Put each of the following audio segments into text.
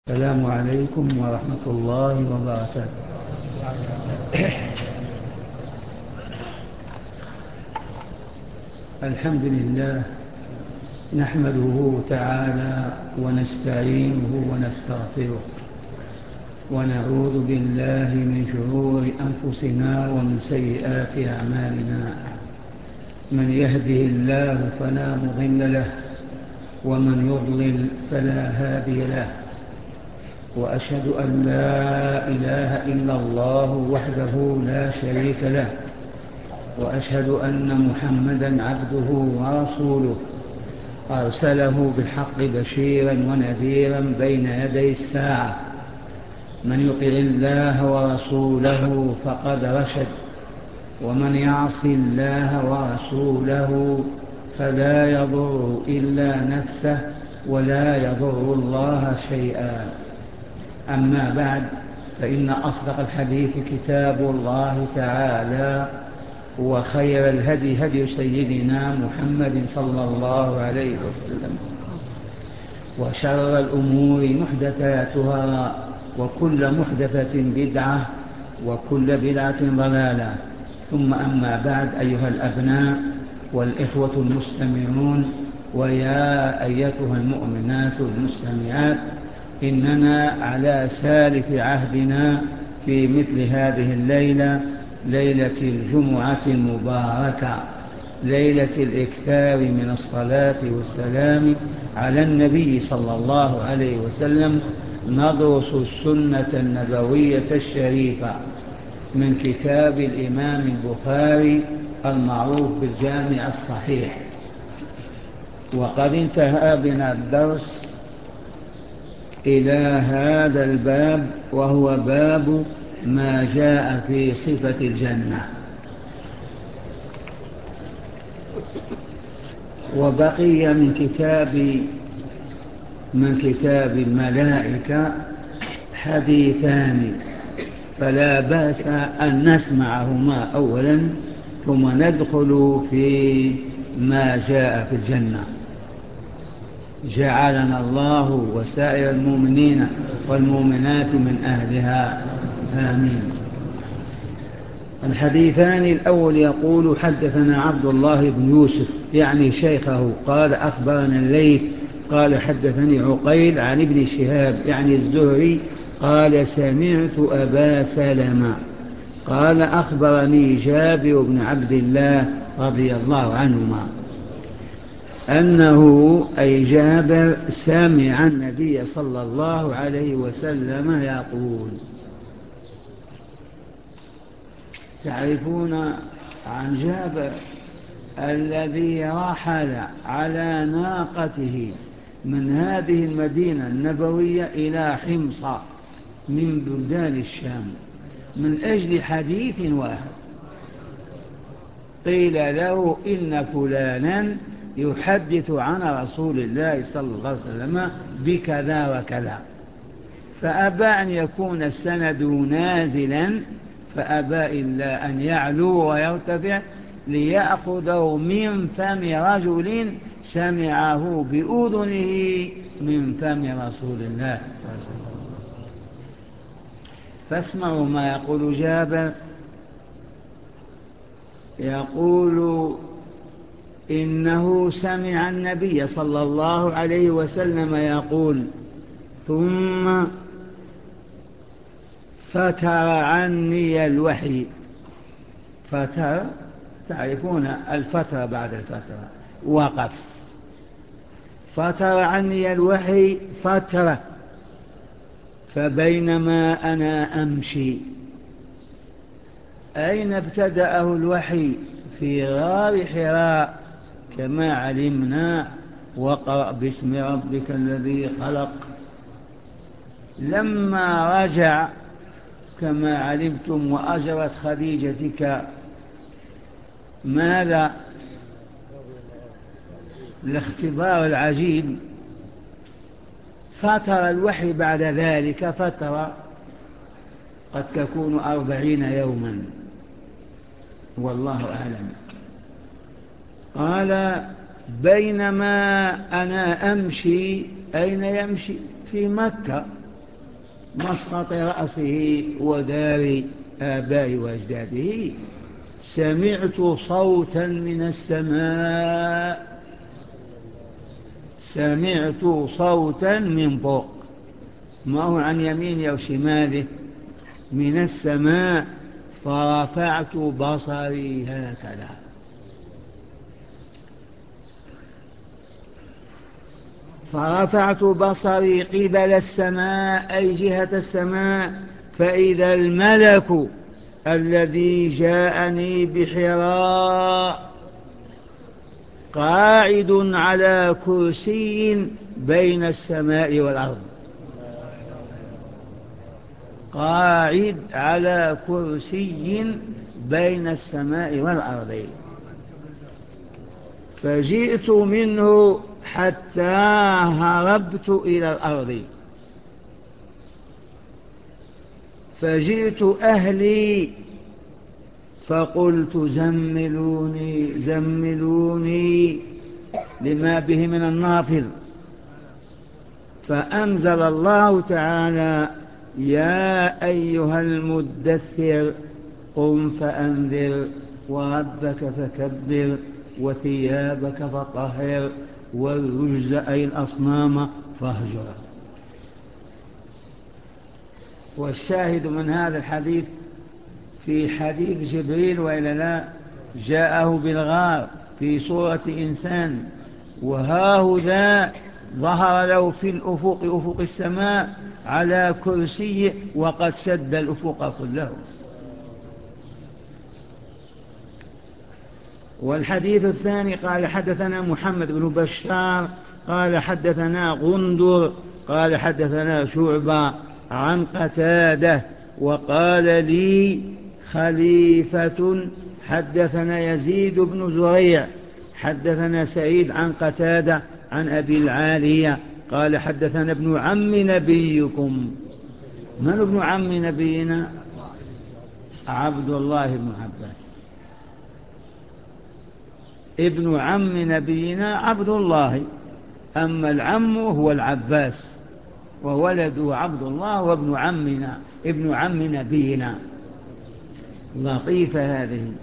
السلام عليكم ورحمة الله وبركاته. الحمد لله نحمده تعالى ونستعينه ونستغفره ونعوذ بالله من شرور أنفسنا ومن سيئات أعمالنا. من يهده الله فلا مضل له ومن يضلل فلا هادي له، وأشهد أن لا إله إلا الله وحده لا شريك له، وأشهد أن محمدًا عبده ورسوله أرسله بالحق بشيرا ونذيرا بين يدي الساعة. من يطع الله ورسوله فقد رشد، ومن يعص الله ورسوله فلا يضر إلا نفسه ولا يضر الله شيئا. أما بعد، فإن أصدق الحديث كتاب الله تعالى، وخير الهدي هدي سيدنا محمد صلى الله عليه وسلم، وشر الأمور محدثاتها، وكل محدثة بدعة، وكل بدعة ضلالة. ثم أما بعد، أيها الأبناء والإخوة المستمعون، ويا أيتها المؤمنات المستمعات، إننا على سالف عهدنا في مثل هذه الليلة، ليلة الجمعة المباركة، ليلة الإكثار من الصلاة والسلام على النبي صلى الله عليه وسلم، ندرس السنة النبوية الشريفة من كتاب الإمام البخاري المعروف بالجامع الصحيح. وقد انتهى بنا الدرس إلى هذا الباب، وهو باب ما جاء في صفة الجنة. وبقي من كتاب الملائكة حديثان، فلا بأس أن نسمعهما أولا ثم ندخل في ما جاء في الجنة. جعلنا الله وسائر المؤمنين والمؤمنات من أهلها، آمين. الحديثان الأول يقول: حدثنا عبد الله بن يوسف يعني شيخه قال أخبرنا الليث قال حدثني عقيل عن ابن شهاب يعني الزهري قال سمعت أبا سلمة قال أخبرني جابر بن عبد الله رضي الله عنهما أنه أي جابر سمع النبي صلى الله عليه وسلم يقول. تعرفون عن جابر الذي رحل على ناقته من هذه المدينة النبوية إلى حمص من بلدان الشام من أجل حديث واحد، قيل له إن فلانا يحدث عن رسول الله صلى الله عليه وسلم بكذا وكذا، فأبى أن يكون السند نازلا، فأبى إلا أن يعلو ويرتفع ليأخذه من فم رجل سمعه بأذنه من فم رسول الله. فاسمعوا ما يقول جابر. يقول إنه سمع النبي صلى الله عليه وسلم يقول: ثم فتر عني الوحي. فتر، تعرفون الفترة بعد الفترة، وقف. فتر عني الوحي فترة، فبينما أنا أمشي. أين ابتدأه الوحي؟ في غار حراء كما علمنا، واقرأ باسم ربك الذي خلق. لما رجع كما علمتم وأجرت خديجتك ماذا؟ الاختبار العجيب. فتر الوحي بعد ذلك فترة قد تكون 40 يوما، والله أعلم. قال: بينما أنا أمشي. أين يمشي؟ في مكة، مسقط رأسه ودار آبائه وأجداده، سمعت صوتا من السماء، سمعت صوتا من فوق، ما هو عن يميني أو شماله، من السماء، فرفعت بصري هكذا، فرفعت بصري قبل السماء أي جهة السماء، فإذا الملك الذي جاءني بحراء قاعد على كرسي بين السماء والأرض، قاعد على كرسي بين السماء والأرض، فجئت منه حتى هربت إلى الأرض، فجئت أهلي فقلت زملوني زملوني لما به من النافذ، فأنزل الله تعالى يا أيها المدثر قم فأنذر وربك فكبر وثيابك فطهر والرجز أي الأصنام فاهجر. والشاهد من هذا الحديث في حديث جبريل وإلا لا، جاءه بالغار في صورة إنسان، وهاهذا ظهر له في الأفق أفق السماء على كرسي وقد سد الأفق كله. والحديث الثاني قال حدثنا محمد بن بشار قال حدثنا غندر قال حدثنا شعبة عن قتادة وقال لي خليفة حدثنا يزيد بن زريع حدثنا سعيد عن قتادة عن أبي العالية قال حدثنا ابن عم نبيكم. من ابن عم نبينا؟ عبد الله بن عباس. ابن عم نبينا عبد الله، أما العم هو العباس وولده عبد الله وابن عمنا ابن عم نبينا. لطيفة هذه.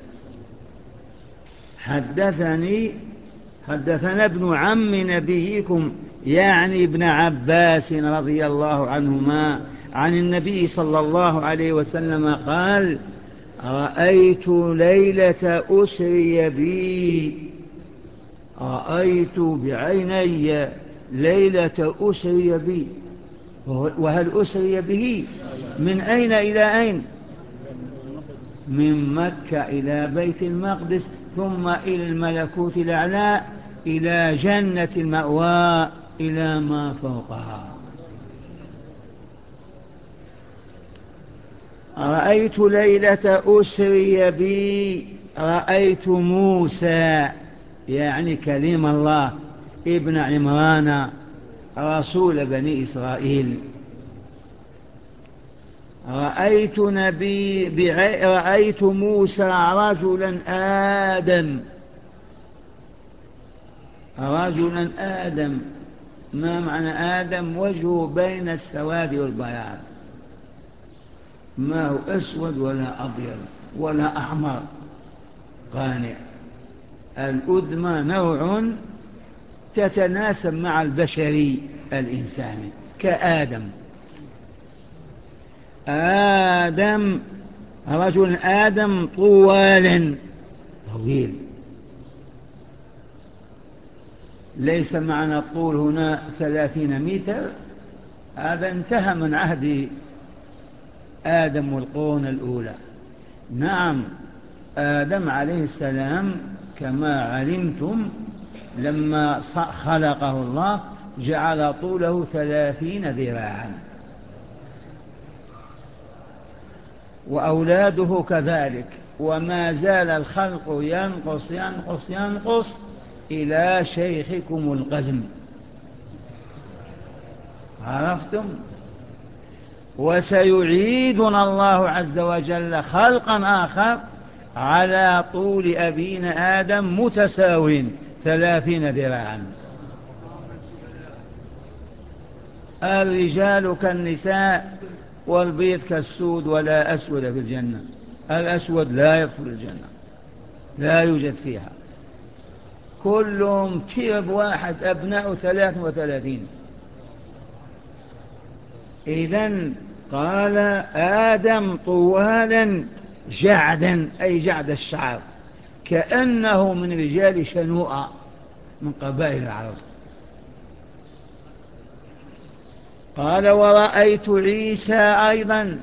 حدثنا ابن عم نبيكم يعني ابن عباس رضي الله عنهما عن النبي صلى الله عليه وسلم قال رأيت ليلة أسري بي، رأيت بعيني ليلة أسري بي. وهل أسري به من أين إلى أين؟ من مكة إلى بيت المقدس ثم إلى الملكوت الأعلى إلى جنة المأوى إلى ما فوقها. رأيت ليلة أسري بي، رأيت موسى يعني كليم الله ابن عمران رسول بني إسرائيل، رأيت موسى رجلا آدم. ما معنى آدم؟ وجهه بين السواد والبياض، ما هو أسود ولا أبيض ولا أحمر، قانع. الأدمى نوع تتناسب مع البشري الإنساني كآدم. رجل آدم طوال طويل، ليس معنى الطول هنا 30 متر، هذا انتهى من عهد آدم والقرون الأولى. نعم، آدم عليه السلام كما علمتم لما خلقه الله جعل طوله 30 ذراعا، وأولاده كذلك، وما زال الخلق ينقص ينقص ينقص إلى شيخكم القزم. عرفتم؟ وسيعيدنا الله عز وجل خلقا آخر على طول أبينا آدم متساوٍ 30 ذراعا. الرجال كالنساء والبيض كالسود ولا أسود في الجنة. الأسود لا يدخل الجنة، لا يوجد فيها، كلهم تيب واحد، أبناء 33. إذن قال آدم طوالا جعدا، أي جعد الشعر، كأنه من رجال شنوءة من قبائل العرب. قال ورأيت عيسى أيضا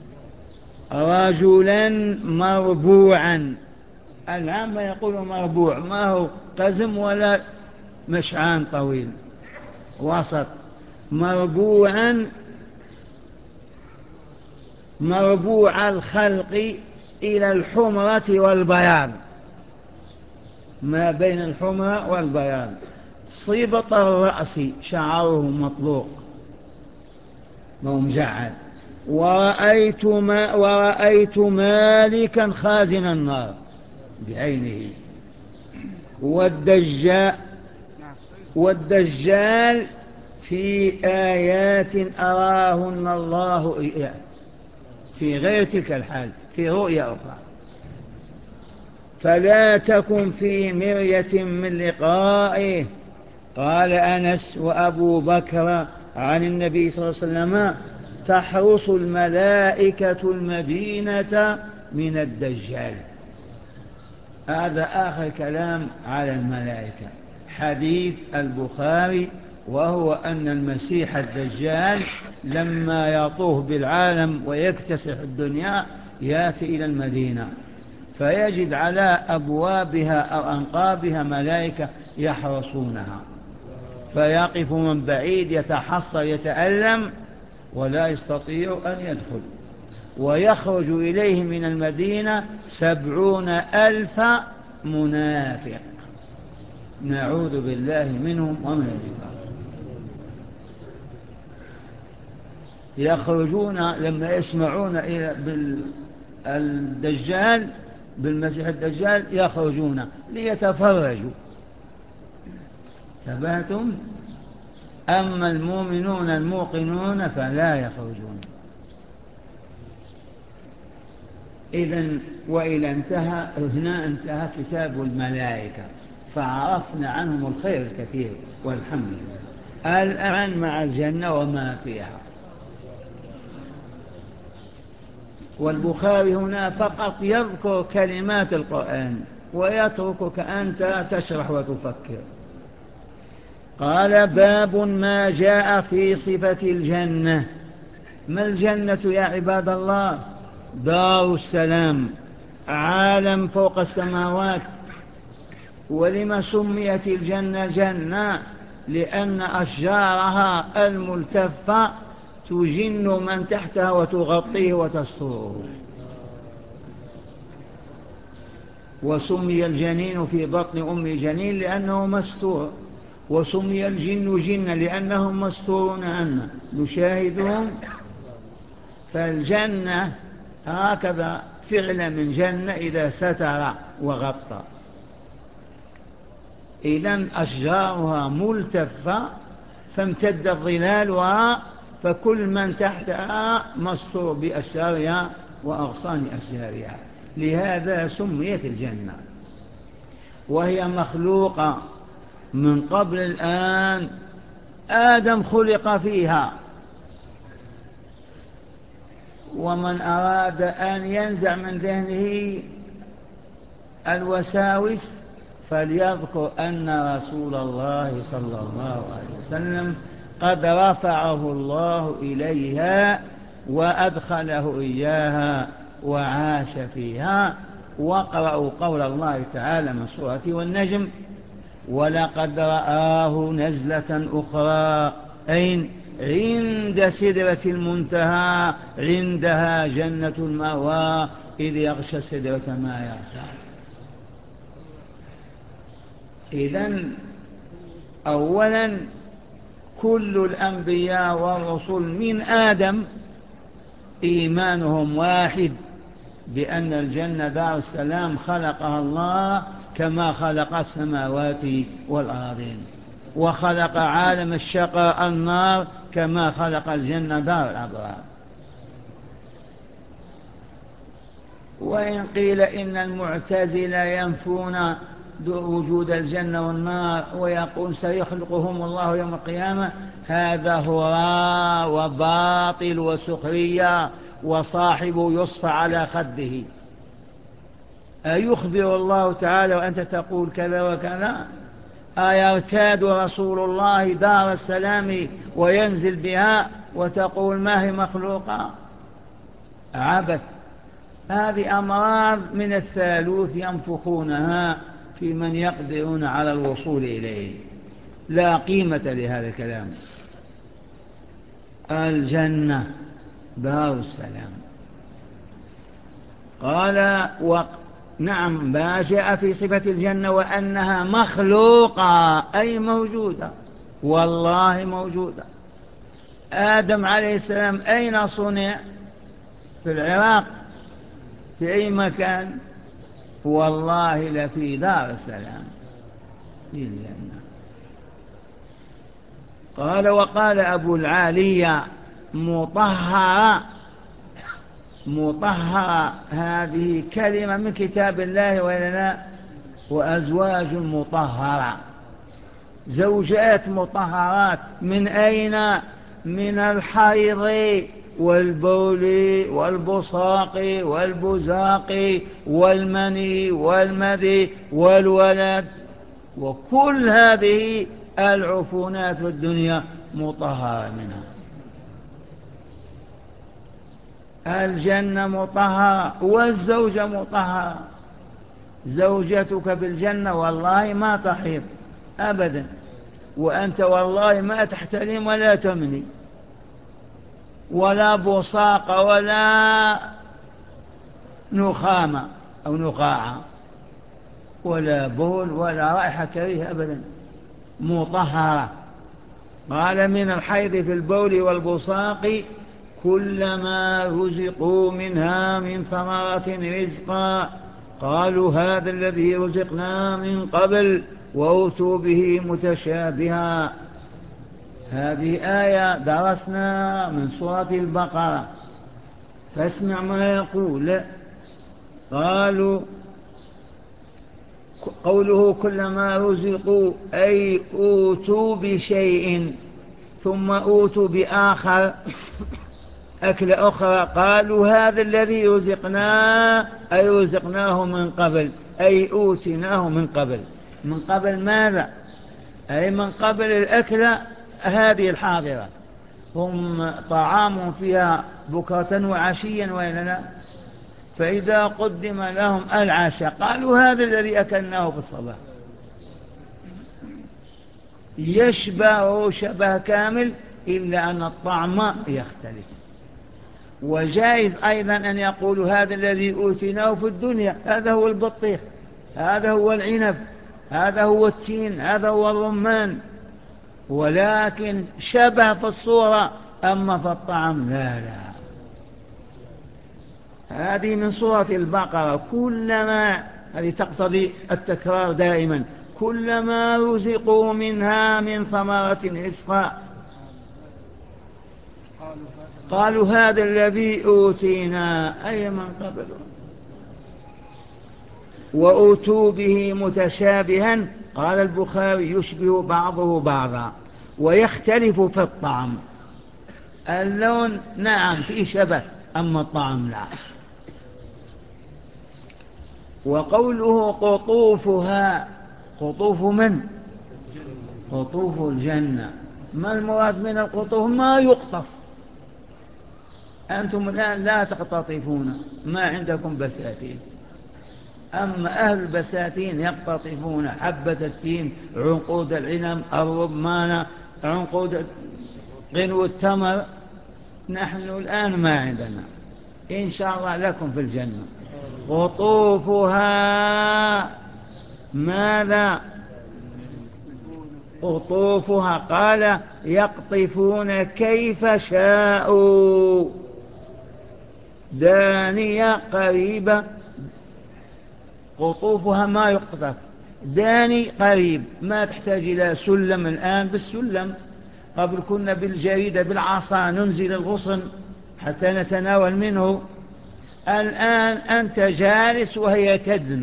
رجلا مربوعا. العامة يقول مربوع، ما هو قزم ولا مشعان طويل، وسط، مربوعا، مربوع الخلق إلى الحمرة والبياض، ما بين الحمرة والبياض، صيبط الرأس، شعره مطلوق ومجعد. ورأيت مالكا خازن النار بعينه، والدجال في آيات أراهن الله إياه في غير تلك الحال، في رؤيا أخرى. فلا تكن في مرية من لقائه. قال أنس وأبو بكر عن النبي صلى الله عليه وسلم تحرس الملائكة المدينة من الدجال. هذا آخر كلام على الملائكة، حديث البخاري، وهو أن المسيح الدجال لما يطوف بالعالم ويكتسح الدنيا يأتي إلى المدينة فيجد على أبوابها أو أنقابها ملائكة يحرسونها، فيقف من بعيد يتحصر يتألم ولا يستطيع أن يدخل، ويخرج إليه من المدينة 70,000 منافق، نعوذ بالله منهم ومن النفاق. يخرجون لما يسمعون بالدجال، بالمسيح الدجال، يخرجون ليتفرجوا. ثباتهم. أما المؤمنون الموقنون فلا يخرجون. إذن وإلى انتهى، هنا انتهى كتاب الملائكة، فعرفنا عنهم الخير الكثير والحمد لله. الآن مع الجنة وما فيها. والبخاري هنا فقط يذكر كلمات القرآن ويتركك أنت تشرح وتفكر. قال باب ما جاء في صفة الجنة. ما الجنة يا عباد الله؟ دار السلام، عالم فوق السماوات. ولما سميت الجنة جنة؟ لأن أشجارها الملتفة تجن من تحتها وتغطيه وتستره. وسمي الجنين في بطن أم جنين لأنه مستور، وسمي الجن جن لأنهم مستورون عنا نشاهدهم. فالجنة هكذا فعل من جنة إذا ستر وغطى. إذن أشجارها ملتفة فامتد ظلالها، فكل من تحتها مستور بأشجارها وأغصان أشجارها، لهذا سميت الجنة. وهي مخلوقة من قبل الآن، آدم خلق فيها، ومن أراد أن ينزع من ذهنه الوساوس فليذكر أن رسول الله صلى الله عليه وسلم قد رفعه الله إليها وأدخله إياها وعاش فيها. واقرأوا قول الله تعالى من سورة والنجم: ولقد رآه نزلة أخرى أين عند سدرة المنتهى عندها جنة المأوى إذ يغشى السدرة ما يغشى. إذن أولا كل الأنبياء والرسل من آدم إيمانهم واحد بأن الجنة دار السلام خلقها الله كما خلق السماوات والأرضين. وخلق عالم الشقاء النار كما خلق الجنة دار الأبرار. وإن قيل إن المعتزلة ينفون وجود الجنة والنار ويقول سيخلقهم الله يوم القيامة، هذا هراء وباطل وسخرية، وصاحبه يصفى على خده. أيخبر الله تعالى وأنت تقول كذا وكذا؟ أيرتاد رسول الله دار السلام وينزل بها وتقول ما هي مخلوقة؟ عبث. هذه أمراض من الثالوث ينفخونها في من يقدرون على الوصول إليه. لا قيمة لهذا الكلام. الجنة دار السلام. قال نعم، ما جاء في صفة الجنة وأنها مخلوقة أي موجودة، والله موجودة. آدم عليه السلام أين صنع؟ في العراق، في أي مكان؟ والله لفي دار السلام في الجنة. قال وقال أبو العالية مطهرة. مطهرة هذه كلمة من كتاب الله وإلا لا؟ وأزواج مطهرة، زوجات مطهرات من أين؟ من الحيض والبول والبصاق والبزاق والمني والمذي والولد، وكل هذه العفونات في الدنيا مطهرة منها. الجنة مطهرة والزوجة مطهرة. زوجتك في الجنة والله ما تحيض أبدا، وأنت والله ما تحتلم ولا تمني ولا بصاق ولا نخامة أو نقاعة ولا بول ولا رائحة كريهة أبدا، مطهرة. قال من الحيض في البول والبصاق كلما رزقوا منها من ثمرة رزقا قالوا هذا الذي رزقنا من قبل وأوتوا به متشابها. هذه آية درسنا من سورة البقرة، فاسمع ما يقول. قالوا قوله كلما رزقوا أي أوتوا بشيء ثم أوتوا بآخر، أكل أخرى، قالوا هذا الذي رزقناه أي رزقناه من قبل، أي أوتناه من قبل. من قبل ماذا؟ أي من قبل الأكل هذه الحاضرة. هم طعام فيها بكرة وعشيا وإلا لا؟ فإذا قدم لهم العشاء قالوا هذا الذي أكلناه في الصباح. يشبه شبه كامل إلا أن الطعم يختلف. وجائز أيضا أن يقولوا هذا الذي أوتيناه في الدنيا، هذا هو البطيخ، هذا هو العنب، هذا هو التين، هذا هو الرمان، ولكن شبه في الصورة، أما في الطعم لا. هذه من سورة البقرة. كلما، هذه تقتضي التكرار دائما، كلما رزقوا منها من ثمرة رزقا قالوا هذا الذي أوتينا أي من قبله وأوتوا به متشابها. قال البخاري يشبه بعضه بعضا ويختلف في الطعم. اللون نعم فيه شبه، أما الطعم لا. وقوله قطوفها، قطوف من؟ قطوف الجنة. ما المراد من القطوف؟ ما يقطف. أنتم الآن لا تقتطفون، ما عندكم بساتين، أما أهل البساتين يقتطفون حبة التين، عنقود العنب، الرمان، عنقود غنو التمر. نحن الآن ما عندنا، إن شاء الله لكم في الجنة. قطوفها ماذا؟ قطوفها قال يقطفون كيف شاءوا، دانية قريبة. قطوفها ما يقطف، داني قريب، ما تحتاج إلى سلم الآن، بالسلم. قبل كنا بالجريدة بالعصا ننزل الغصن حتى نتناول منه. الآن أنت جالس وهي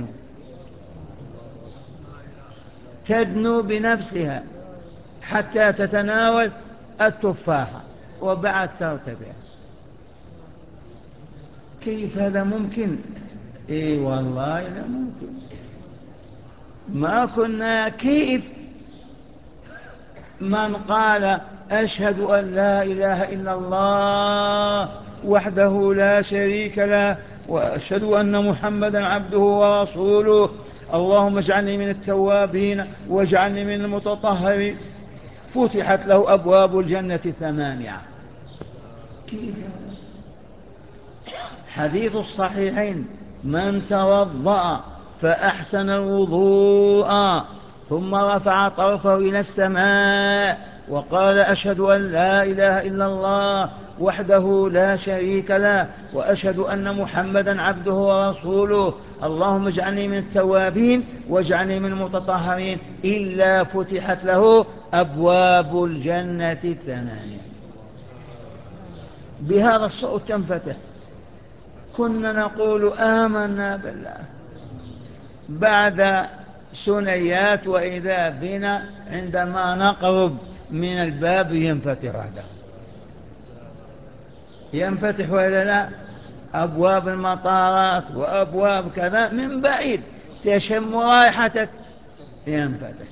تدنو بنفسها حتى تتناول التفاحة وبعد ترتفع. كيف هذا ممكن؟ اي والله لا ممكن. ما كنا كيف. من قال أشهد أن لا إله إلا الله وحده لا شريك له وأشهد أن محمدا عبده ورسوله اللهم اجعلني من التوابين واجعلني من المتطهرين، فتحت له أبواب الجنة 8. كيف؟ حديث الصحيحين: من توضأ فأحسن الوضوء ثم رفع طرفه إلى السماء وقال أشهد أن لا إله إلا الله وحده لا شريك له وأشهد أن محمدا عبده ورسوله اللهم اجعلني من التوابين واجعلني من المتطهرين، إلا فتحت له أبواب الجنة 8. بهذا الصوت تنفتح. كنا نقول آمنا بالله، بعد سنيات وإذا بنا عندما نقرب من الباب ينفتح وحده. ينفتح وإلا لا؟ أبواب المطارات وأبواب كذا من بعيد تشم رائحتك ينفتح.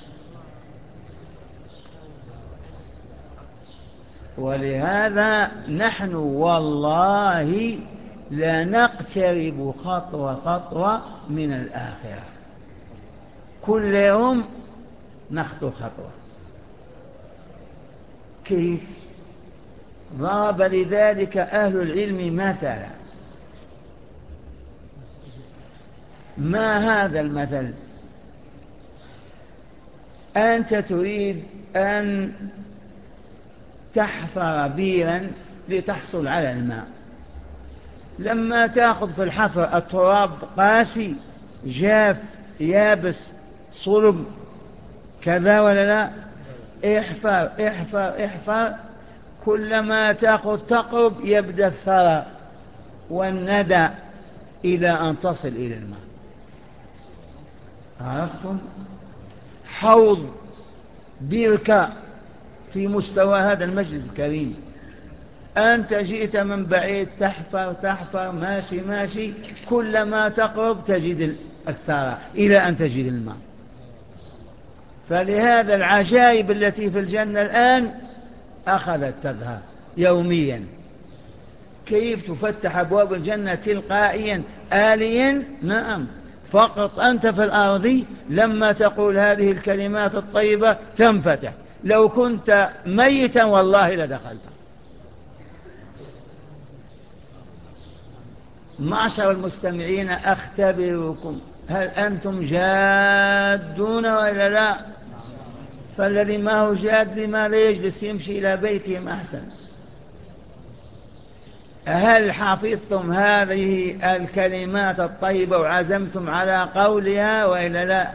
ولهذا نحن والله لا نقترب خطوة خطوة من الآخرة، كل يوم نخطو خطوة. كيف؟ ضرب لذلك أهل العلم مثلا. ما هذا المثل؟ أنت تريد أن تحفر بيرا لتحصل على الماء، لما تأخذ في الحفر التراب قاسي جاف يابس صلب كذا ولا لا؟ احفر احفر احفر، كلما تأخذ تقرب يبدأ الثرى والندى إلى أن تصل إلى الماء. عرفتم؟ حوض بركة في مستوى هذا المجلس الكريم، أنت جئت من بعيد تحفر تحفر ماشي ماشي، كلما تقرب تجد الثرى إلى أن تجد الماء. فلهذا العجائب التي في الجنة الآن أخذت تظهر يوميا. كيف تفتح أبواب الجنة تلقائيا آليا؟ نعم، فقط أنت في الأرض لما تقول هذه الكلمات الطيبة تنفتح. لو كنت ميتا والله لدخلت. معشر المستمعين، أختبركم هل أنتم جادون وإلا لا؟ فالذي ما هو جاد لما لا يجلس يمشي إلى بيتهم أحسن. هل حفظتم هذه الكلمات الطيبة وعزمتم على قولها وإلا لا؟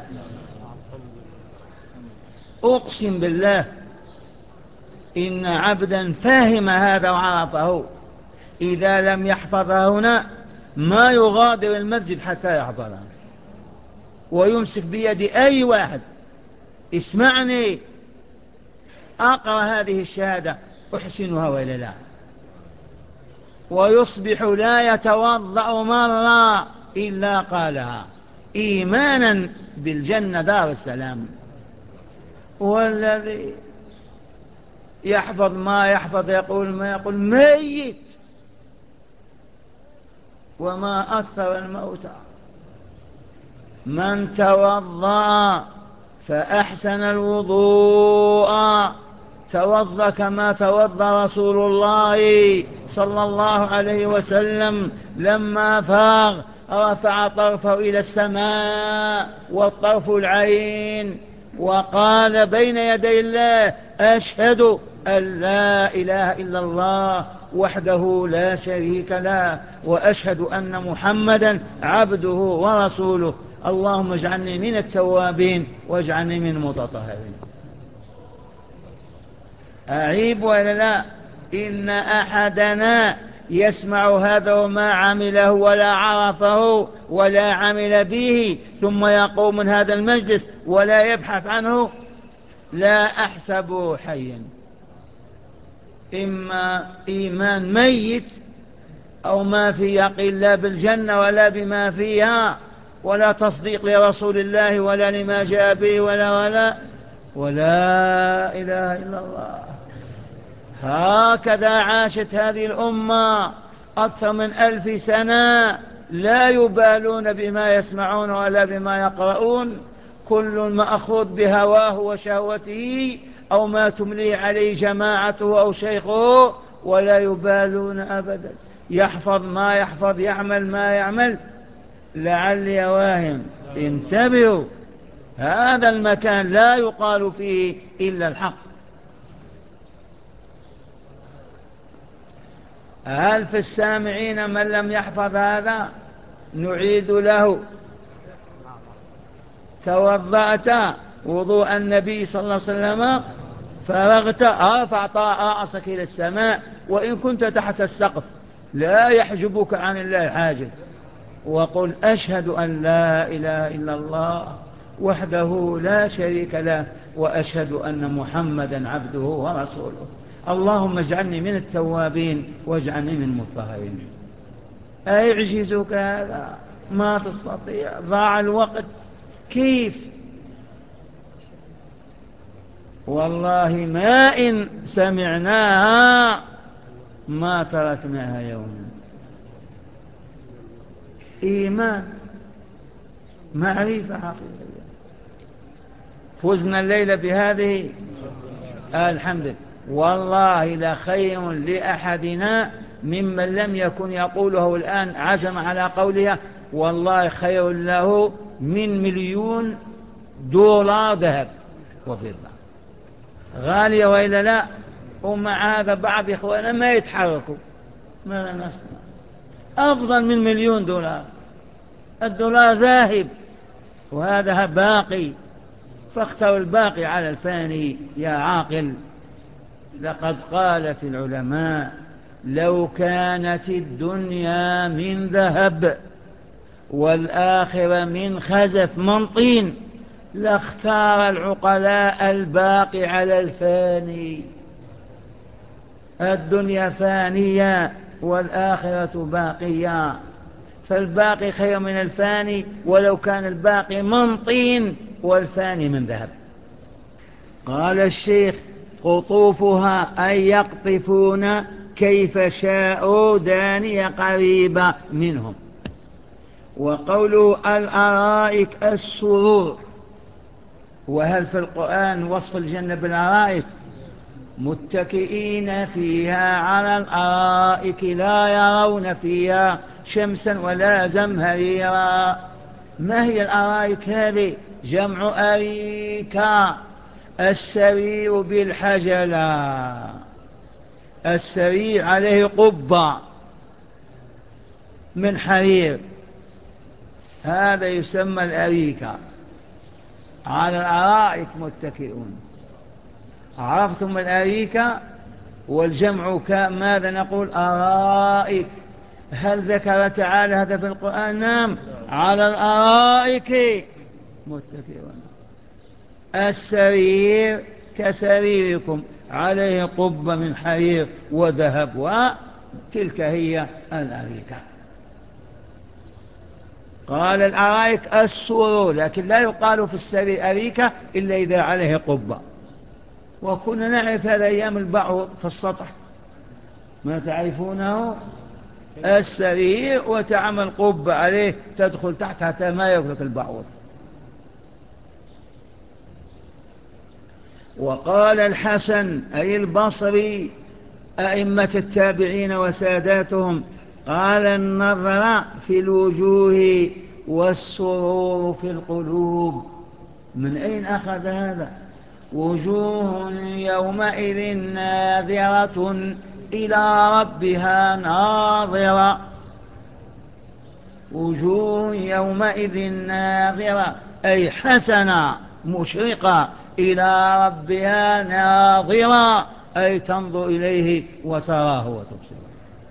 أقسم بالله إن عبدا فهم هذا وعرفه إذا لم يحفظها هنا ما يغادر المسجد حتى يحفظها، ويمسك بيد أي واحد: اسمعني، أقرأ هذه الشهادة أحسنها وإلا لا؟ ويصبح لا يتوضأ مرة إلا قالها إيمانا بالجنة دار السلام. والذي يحفظ ما يحفظ يقول ما يقول ميت، وما أكثر الموتى. من توضأ فأحسن الوضوء، توضأ كما توضأ رسول الله صلى الله عليه وسلم، لما فاغ رفع طرفه إلى السماء والطرف العين وقال بين يدي الله أشهد أن لا إله إلا الله وحده لا شريك له وأشهد أن محمدا عبده ورسوله اللهم اجعلني من التوابين واجعلني من المتطهرين. أعيب ولا لا؟ إن أحدنا يسمع هذا وما عمله ولا عرفه ولا عمل به ثم يقوم من هذا المجلس ولا يبحث عنه، لا أحسبه حيا. إما إيمان ميت أو ما في يقين لا بالجنة ولا بما فيها ولا تصديق لرسول الله ولا لما جاء به ولا إله إلا الله. هكذا عاشت هذه الأمة أكثر من 1000 سنة، لا يبالون بما يسمعون ولا بما يقرؤون، كل مأخوذ بهواه وشهوته أو ما تملي عليه جماعته أو شيخه، ولا يبالون أبدا. يحفظ ما يحفظ، يعمل ما يعمل. لعلي واهم، انتبهوا، هذا المكان لا يقال فيه إلا الحق. هل في السامعين من لم يحفظ هذا؟ نعيد له. توضأت وضوء النبي صلى الله عليه وسلم، فرغت، ارفع رأسك إلى السماء، وإن كنت تحت السقف لا يحجبك عن الله حاجب، وقل أشهد أن لا إله إلا الله وحده لا شريك له وأشهد أن محمدا عبده ورسوله. اللهم اجعلني من التوابين واجعلني من المطهرين. أيعجزك هذا؟ ما تستطيع، ضاع الوقت. كيف؟ والله ما إن سمعناها ما تركناها يوما. إيمان، معرفة حقيقية. فزنا الليلة بهذه، الحمد لله. والله لخير لأحدنا ممن لم يكن يقوله الآن، عزم على قولها، والله خير له من $1,000,000 ذهب وفضة غالية وإلا لا. ومع هذا بعض إخوانا ما يتحركوا، ما نصنع؟ أفضل من $1,000,000. الدولار ذاهب وهذا باقي، فاختر الباقي على الفاني يا عاقل. لقد قالت العلماء: لو كانت الدنيا من ذهب والآخرة من خزف من طين لاختار العقلاء الباقي على الفاني. الدنيا فانية والآخرة باقية، فالباقي خير من الفاني ولو كان الباقي من طين والفاني من ذهب. قال الشيخ: قطوفها أي يقطفون كيف شاءوا دانية قريبة منهم. وقوله الأرائك السرور. وهل في القرآن وصف الجنة بالأرائك؟ متكئين فيها على الأرائك لا يرون فيها شمسا ولا زمهريرا. ما هي الأرائك هذه؟ جمع أريكا. السرير بالحجلة، السرير عليه قبة من حرير، هذا يسمى الأريكة. على الأرائك متكئون. عرفتم الأريكة؟ والجمع ماذا نقول؟ أرائك. هل ذكر تعالى هذا في القرآن؟ نعم، على الأرائك متكئون. السرير كسريركم عليه قبة من حرير وذهب، وتلك هي الأريكة. قال الأرائك السرور، لكن لا يقال في السرير أريكة إلا إذا عليه قبة. وكنا نعرف هذا أيام البعوض في السطح، ما تعرفونه؟ السرير وتعمل قبة عليه تدخل تحت حتى ما يغلق البعوض. وقال الحسن أي البصري، أئمة التابعين وساداتهم، قال النظر في الوجوه والسرور في القلوب. من أين أخذ هذا؟ وجوه يومئذ ناذرة إلى ربها ناظرة. وجوه يومئذ ناظرة أي حسنة مشرقة إلى ربها ناظرة أي تنظر إليه وتراه وتبصره.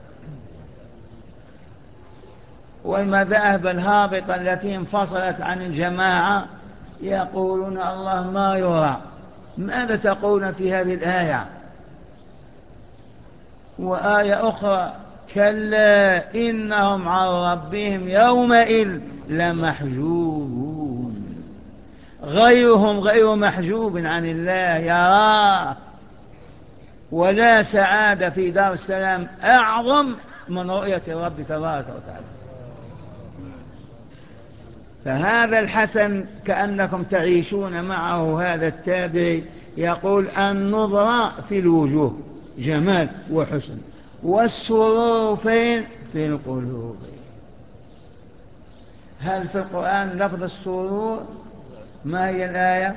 والمذاهب الهابطة التي انفصلت عن الجماعة يقولون الله ما يرى. ماذا تقولون في هذه الآية؟ وآية أخرى كلا إنهم عن ربهم يومئذ لمحجوبون. غيرهم غير محجوب عن الله يراه. ولا سعادة في دار السلام أعظم من رؤية الرب تبارك وتعالى. فهذا الحسن كأنكم تعيشون معه. هذا التابع يقول النظرة في الوجوه جمال وحسن، والسرور فين؟ في القلوب. هل في القرآن لفظ السرور؟ ما هي الآية؟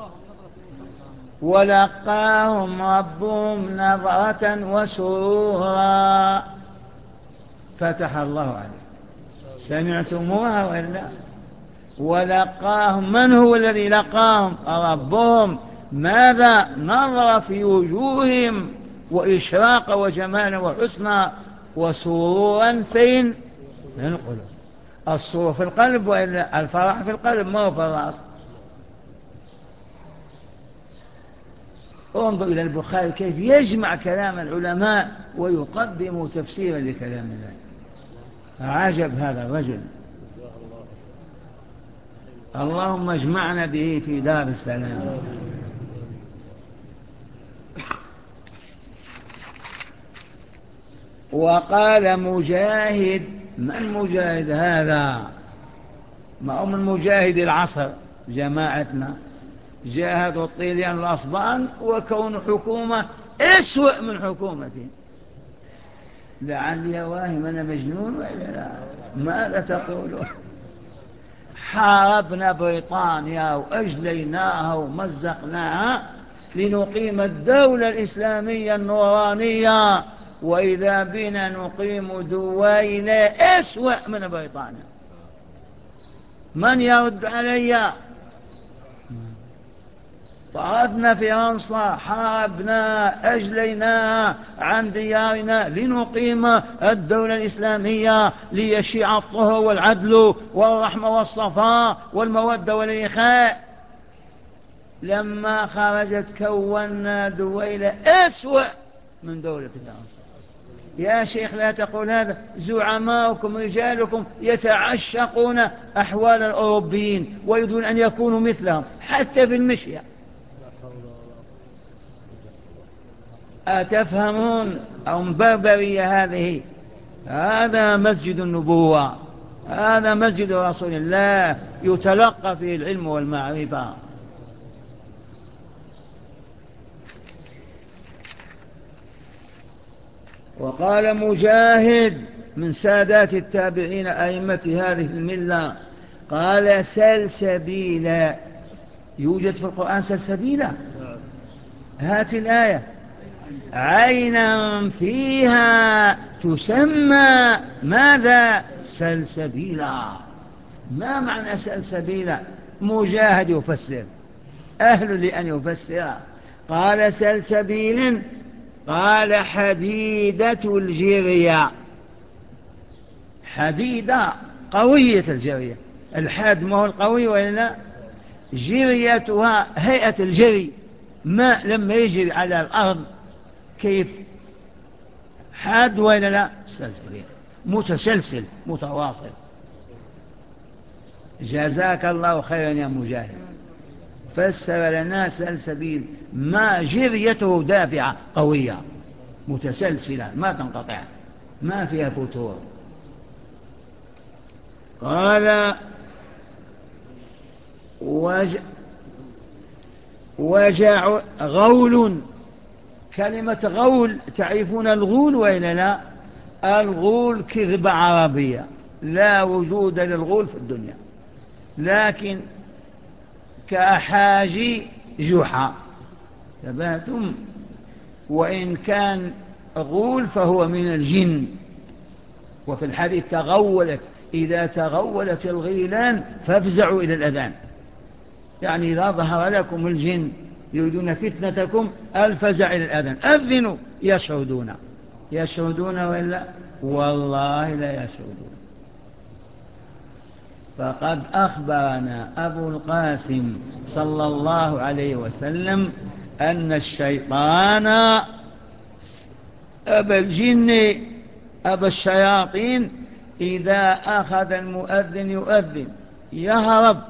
ولقاهم ربهم نظرة وسرورا. فتح الله عليه. سمعتموها ولا؟ ولقاهم، من هو الذي لقاهم؟ ربهم. ماذا؟ نظر في وجوههم وإشراق وجمال وحسنا وسرورا فين؟ في القلوب. السرور في القلب وإلا الفرح في القلب ما هو في الرأس. انظر إلى البخاري كيف يجمع كلام العلماء ويقدم تفسيرا لكلام الله. عجب هذا الرجل. اللهم اجمعنا به في دار السلام. وقال مجاهد، من مجاهد هذا؟ ما هو من مجاهد العصر جماعتنا، جاهدوا الطيليان الأصبان وكون حكومة أسوأ من حكومته. لعلي واهم أنا مجنون وإلا لا؟ ماذا تقولون؟ حاربنا بريطانيا وأجليناها ومزقناها لنقيم الدولة الإسلامية النورانية، وإذا بنا نقيم دويلة أسوأ من بريطانيا. من يرد علي؟ طردنا فرنسا، حاربنا، أجليناها عن ديارنا لنقيم الدولة الإسلامية ليشيع الطهر والعدل والرحمة والصفاء والمودة والإخاء. لما خرجت كونا دويلة أسوأ من دولة فرنسا. يا شيخ لا تقول هذا. زعماؤكم رجالكم يتعشقون أحوال الأوروبيين ويريدون أن يكونوا مثلهم حتى في المشية. أتفهمون؟ أو بربرية هذه؟ هذا مسجد النبوة، هذا مسجد رسول الله يتلقى فيه العلم والمعرفة. وقال مجاهد من سادات التابعين أئمة هذه الملة، قال سلسبيلا. يوجد في القرآن سلسبيلا؟ هات الآية. عينا فيها تسمى ماذا؟ سلسبيلا. ما معنى سلسبيلا؟ مجاهد يفسر، أهل لأن يفسر. قال سلسبيل، قال حديدة الجرية. حديدة قوية الجرية، الحاد ما هو القوي وإلا؟ جريتها هيئة الجري، ماء لما يجري على الأرض كيف حاد وإلا لا؟ سلسبيل متسلسل متواصل. جزاك الله خيرا يا مجاهد. فسر لنا سلسبيل ما جريته دافعة قوية متسلسلة ما تنقطع ما فيها فتور. قال وجع غول. كلمة غول تعرفون الغول وإلا لا؟ الغول كذبة عربية، لا وجود للغول في الدنيا، لكن كأحاجي جحا. تبهتم؟ وإن كان غول فهو من الجن. وفي الحديث تغولت إذا تغولت الغيلان فافزعوا إلى الأذان، يعني إذا ظهر لكم الجن يريدون فتنتكم الفزع إلى الأذان، أذنوا يشهدون. يشهدون ولا والله لا يشهدون. فقد أخبرنا أبو القاسم صلى الله عليه وسلم أن الشيطان أبا الجن أبا الشياطين إذا أخذ المؤذن يؤذن يهرب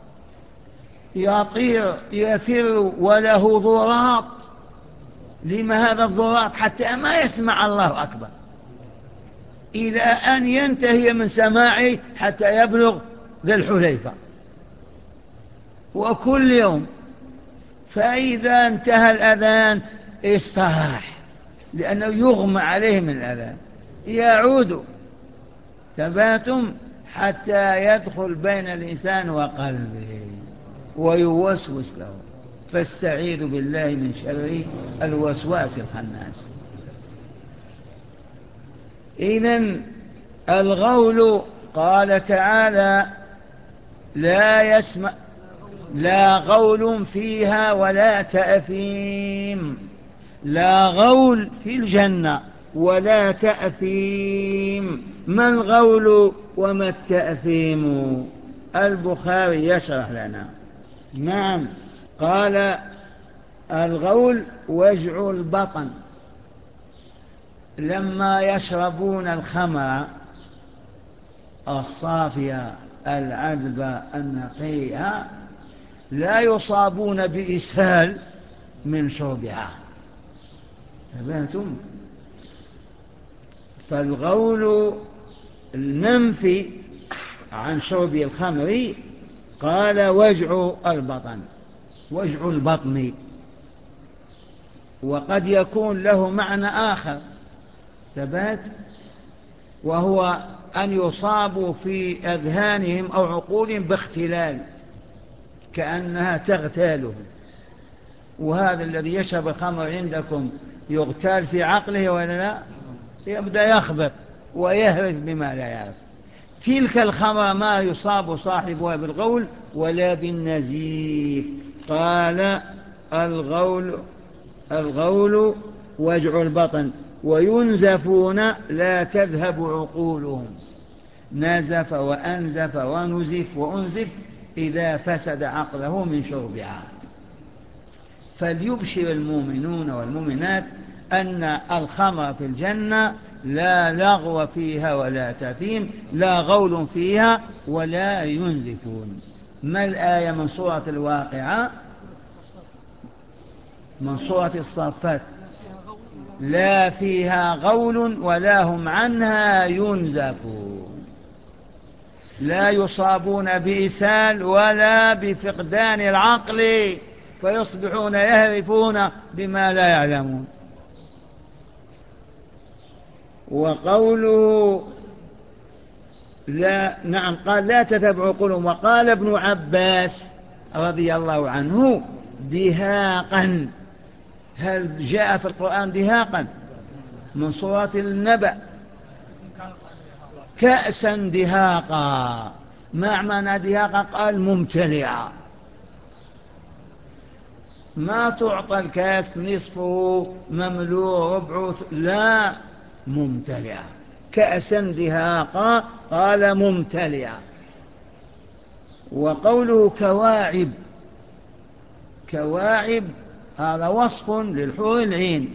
يطير يفر وله ضراط. لما هذا الضراط؟ حتى ما يسمع الله أكبر، إلى أن ينتهي من سماعه حتى يبلغ ذي الحليفة، وكل يوم. فإذا انتهى الأذان استراح، لأنه يغمى عليه من الأذان، يعود تباتم حتى يدخل بين الإنسان وقلبه ويوسوس له. فاستعيذ بالله من شر الوسواس الخناس. إذن الغول قال تعالى لا غول فيها ولا تأثيم. لا غول في الجنة ولا تأثيم. ما الغول وما التأثيم؟ البخاري يشرح لنا. نعم، قال الغول وجع البطن. لما يشربون الخمر الصافية العذبة النقية لا يصابون بإسهال من شربها، تباتم. فالغول المنفي عن شرب الخمر قال وجع البطن، وجع البطن. وقد يكون له معنى آخر ثبات، وهو أن يصابوا في أذهانهم أو عقولهم باختلال، كأنها تغتاله. وهذا الذي يشرب الخمر عندكم يغتال في عقله ولا لا؟ يبدأ يخبط ويهرف بما لا يعرف. تلك الخمر ما يصاب صاحبها بالغول ولا بالنزيف. قال الغول وجع البطن. وينزفون لا تذهب عقولهم. نزف وأنزف ونزف وأنزف إذا فسد عقله من شربها. فليبشر المؤمنون والمؤمنات أن الخمر في الجنة لا لغو فيها ولا تأثيم، لا غول فيها ولا ينزفون. ما الآية من سورة الواقعة؟ من سورة الصافات. لا فيها غول ولا هم عنها ينزفون. لا يصابون بإسهال ولا بفقدان العقل فيصبحون يهرفون بما لا يعلمون. وقوله لا، نعم، قال لا تذهب عقولهم. وقال ابن عباس رضي الله عنه دهاقا. هل جاء في القرآن دهاقا؟ من سورة النبأ. كأسا دهاقا. ما معنى دهاقا؟ قال ممتلئا. ما تعطى الكاس نصفه مملوء ربعه، لا، ممتلئا. كأسا دهاقا قال ممتلئا. وقوله كواعب. كواعب هذا وصف للحور العين.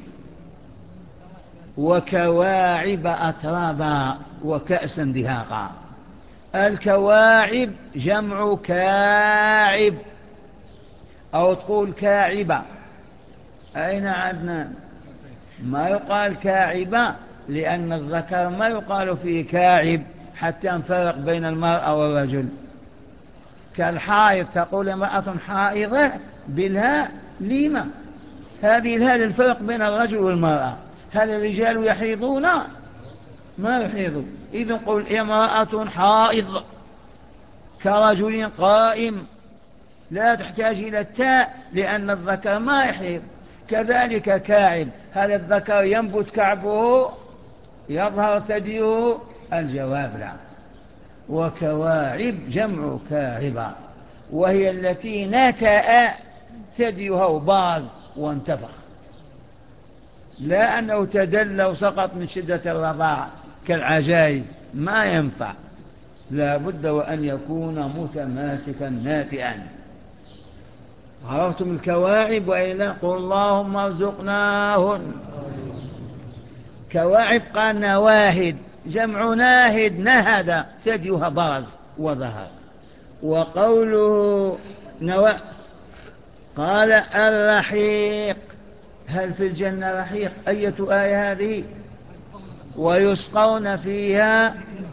وكواعب أترابا وكأسا دهاقا. الكواعب جمع كاعب، أو تقول كاعبة. أين عدنان؟ ما يقال كاعبة لأن الذكر ما يقال فيه كاعب حتى نفرق بين المرأة والرجل. كالحائض تقول امرأة حائضة بالهاء. لما؟ هذه الهاء للفرق بين الرجل والمرأة. هل الرجال يحيضون؟ ما يحيضون. إذن قل امرأة حائض كرجل قائم، لا تحتاج إلى التاء لأن الذكر ما يحيض. كذلك كاعب، هل الذكر ينبت كعبه يظهر ثديه؟ الجواب لا. وكواعب جمع كاعبة، وهي التي نتأ ثديها وباظ وانتفخ، لا أنه تدلى وسقط من شدة الرضاعة كالعجائز، ما ينفع، لا بد وأن يكون متماسكا ناتئا. عرفتم الكواعب وإلا؟ قل اللهم ارزقناهن. كواعب قال نواهد جمع ناهد، نهد ثديها برز وظهر. وقوله قال الرحيق، هل في الجنة رحيق؟ أية آية هذه؟ ويسقون فيها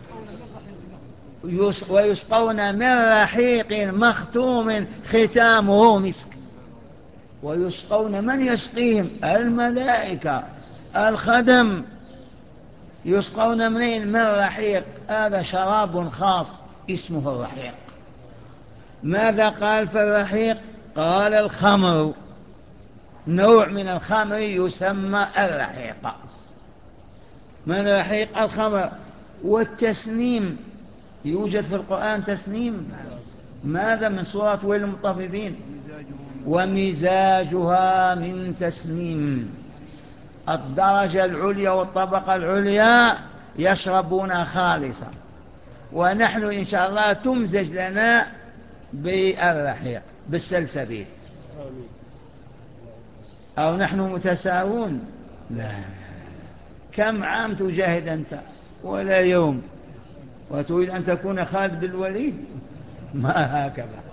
ويسقون من رحيق مختوم ختامه مسك. ويسقون، من يسقيهم؟ الملائكة الخدم. يسقون منين؟ من رحيق، هذا شراب خاص اسمه الرحيق. ماذا قال في الرحيق؟ قال الخمر، نوع من الخمر يسمى الرحيق. من رحيق الخمر. والتسنيم يوجد في القرآن تسنيم، ماذا؟ من سورة ويل للمطففين. ومزاجها من تسنيم. الدرجة العليا والطبقة العليا يشربون خالصا، ونحن إن شاء الله تمزج لنا بالرحيق بالسلسبيل. أو نحن متساوون؟ لا. كم عام تجاهد أنت ولا يوم، وتريد أن تكون خالد بالوليد؟ ما هكذا.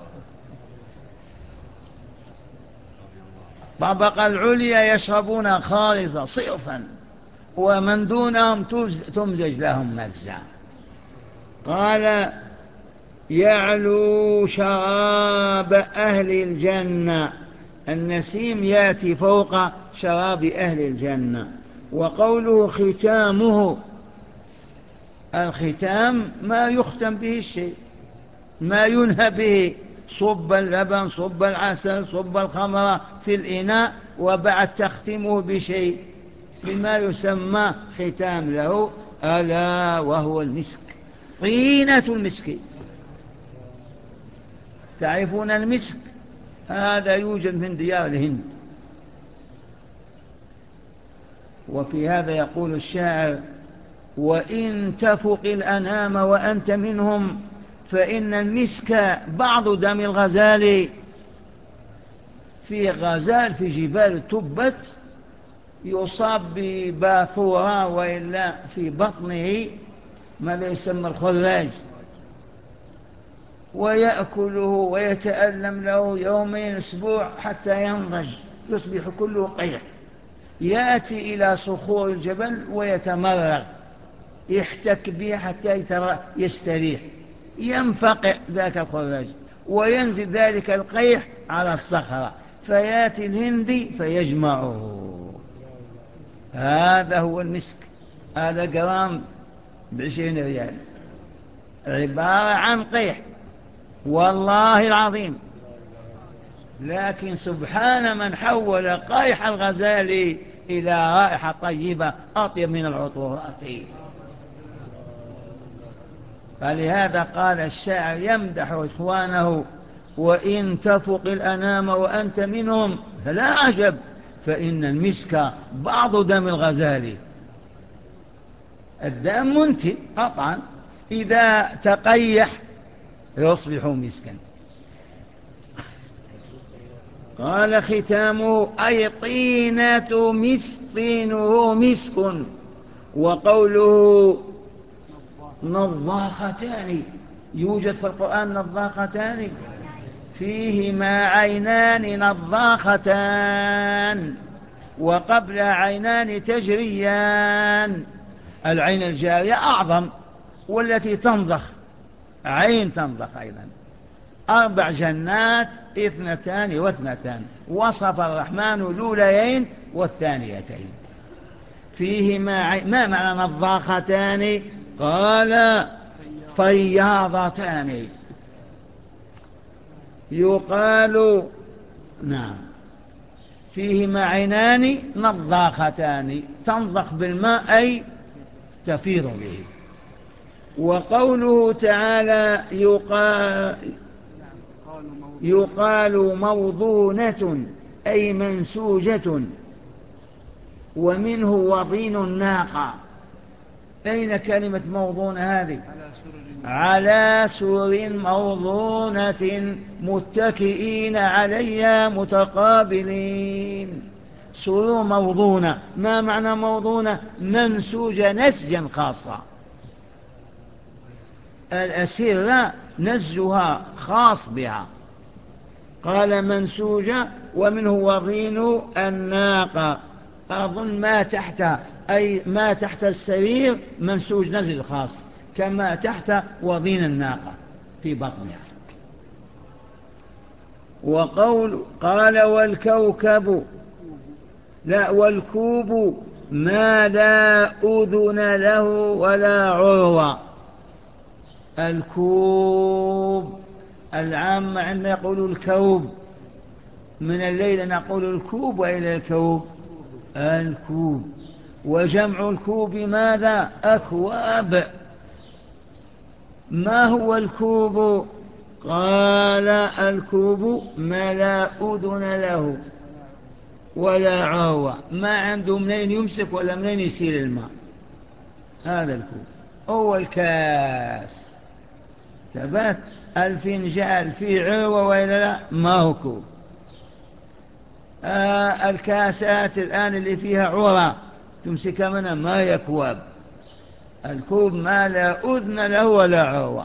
الطبقة العليا يشربون خالصا صرفا، ومن دونهم تمزج لهم مزجا. قال يعلو شراب أهل الجنة، النسيم يأتي فوق شراب أهل الجنة. وقوله ختامه، الختام ما يختم به الشيء، ما ينهى به، صب اللبن، صب العسل، صب الخمر في الإناء وبعد تختمه بشيء، بما يسمى ختام له، ألا وهو المسك، طينة المسك. تعرفون المسك؟ هذا يوجد من ديار الهند. وفي هذا يقول الشاعر: وإن تفق الأنام وأنت منهم، فإن المسك بعض دم الغزال. في غزال في جبال تبت يصاب بباثورة وإلا في بطنه ماذا يسمى الخراج، ويأكله ويتألم له يومين أسبوع حتى ينضج، يصبح كله قيح. يأتي إلى صخور الجبل ويتمرغ، يحتك به حتى يستريح، ينفقع ذاك الخراج وينزل ذلك القيح على الصخرة، فيأتي الهندي فيجمعه. هذا هو المسك، هذا جرام ب20 ريال، عبارة عن قيح والله العظيم. لكن سبحان من حول قيح الغزال إلى رائحة طيبة أطيب من العطورات. فلهذا قال الشاعر يمدح إخوانه: وإن تفق الأنام وأنت منهم فلا عجب، فإن المسك بعض دم الغزال. الدم منتن قطعا، إذا تقيح يصبح مسكا. قال ختامه أي طينة طينه مسك. وقوله نضاختان، يوجد في القرآن نضاختان، فيهما عينان نضاختان وقبل عينان تجريان. العين الجارية أعظم والتي تنضخ، عين تنضخ أيضا. 4 جنات 2 و2، وصف الرحمن الأوليين والثانيتين. فيهما ما معنى نضاختان؟ قال فياضتان. يقال نعم، فيهما عينان نضاختان، تنضخ بالماء أي تفيض به. وقوله تعالى يقال موضونة أي منسوجة، ومنه وضين الناقة. أين كلمة موضونة هذه؟ على سرر موضونة متكئين عليها متقابلين. سرور موضونة. ما معنى موضونة؟ منسوجة نسجا خاصة. الأسرة نسجها خاص بها. قال منسوجة، ومنه وضين الناقة. أظن ما تحت، أي ما تحت السرير منسوج نزل خاص، كما تحت وضين الناقة في بطنها. قال والكوكب، لا، والكوب ما لا أذن له ولا عروة. الكوب العامة عندنا يقول الكوب، من الليل نقول الكوب وإلى الكوب الكوب. وجمع الكوب ماذا؟ أكواب. ما هو الكوب؟ قال الكوب ما لا أذن له ولا عروة، ما عنده منين يمسك ولا منين يسيل الماء. هذا الكوب. هو الكاس ثبات. الفنجان في عروة وإلا لا؟ ما هو كوب. الكاسات الآن اللي فيها عورة تمسك منها ما هي كواب. الكوب ما لا أذن له ولا عروة.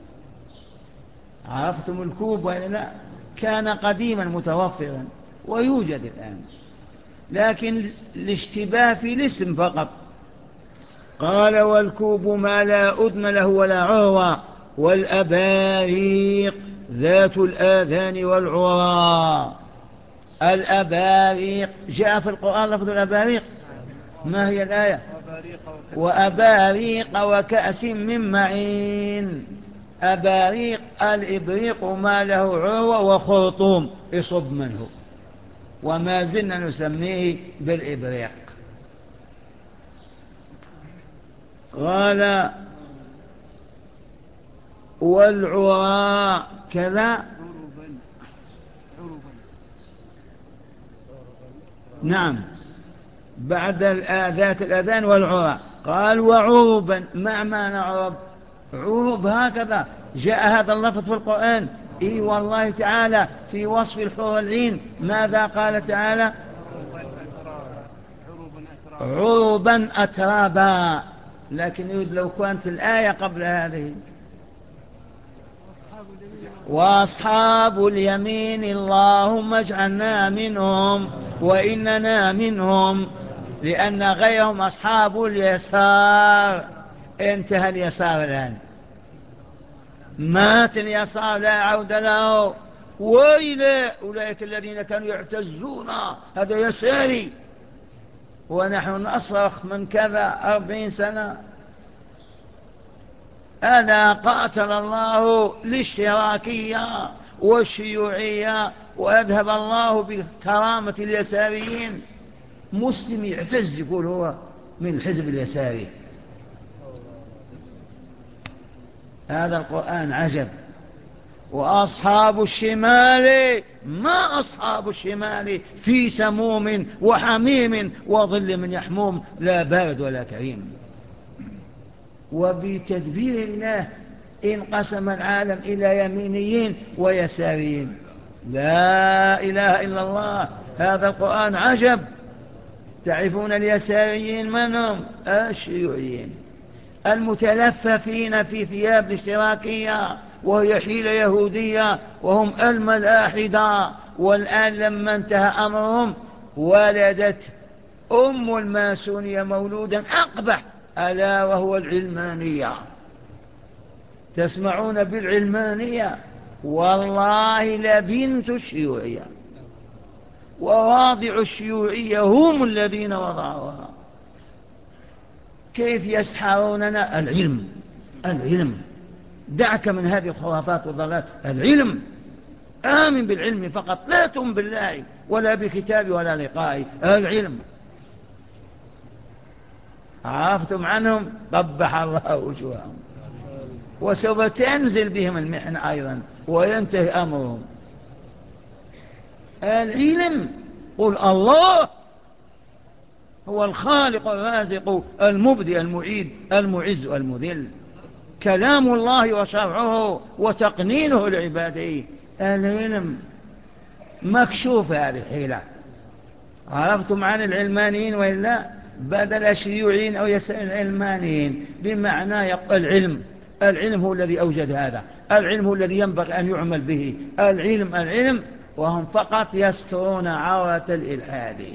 عرفتم الكوب وإلا لا؟ كان قديما متوفرا ويوجد الآن، لكن الاشتباه في الاسم فقط. قال والكوب ما لا أذن له ولا عروة، والأباريق ذات الآذان والعرى. الأباريق جاء في القرآن لفظ الأباريق. ما هي الآية؟ وأباريق وكأس من معين. أباريق الإبريق ما له عروة وخرطوم يصب منه، وما زلنا نسميه بالإبريق. قال والعراء كذا. نعم، بعد ذات الأذان والعراء. قال وعربا. ما معنى عرب؟ عرب هكذا جاء هذا اللفظ في القرآن. إي والله تعالى في وصف الحور العين ماذا قال تعالى؟ عربا أترابا. لكن يريد لو كانت الآية قبل هذه وأصحاب اليمين اللهم اجعلنا منهم وإننا منهم، لأن غيرهم أصحاب اليسار. انتهى اليسار الآن، مات اليسار لا عود له. وإلى أولئك الذين كانوا يعتزون هذا يساري، ونحن نصرخ من كذا 40 سنة. ألا قاتل الله الاشتراكية والشيوعية، وأذهب الله بكرامة اليساريين. مسلم يعتز يقول هو من الحزب اليساري. هذا القرآن عجب. وأصحاب الشمال ما أصحاب الشمال في سموم وحميم وظل من يحموم لا بارد ولا كريم. وبتدبير الله انقسم العالم إلى يمينيين ويساريين. لا إله إلا الله. هذا القرآن عجب. تعرفون اليساريين من هم؟ الشيوعيين المتلففين في ثياب الاشتراكية وهي حيلة يهودية، وهم الملاحدة. والآن لما انتهى أمرهم ولدت أم الماسونية مولودا أقبح، ألا وهو العلمانية. تسمعون بالعلمانية؟ والله لبنت الشيوعية، وواضع الشيوعية هم الذين وضعوها. كيف يسحروننا؟ العلم العلم. دعك من هذه الخرافات والضلالات. العلم، آمن بالعلم فقط، لا تؤمن بالله ولا بكتابه ولا لقائه. العلم. عرفتم عنهم؟ قبح الله وجوههم. وسوف تنزل بهم المحنة أيضا وينتهي أمرهم. العلم قل الله هو الخالق الرازق المبدئ المعيد المعز المذل، كلام الله وشرعه وتقنينه لعباده. العلم مكشوف هذه الحيلة. عرفتم عن العلمانيين وإلا؟ بدل الشيوعيين أو يسأل العلمانيين بمعنى العلم هو الذي أوجد هذا، العلم هو الذي ينبغي أن يعمل به، العلم، وهم فقط يسترون عورة الإلحاد.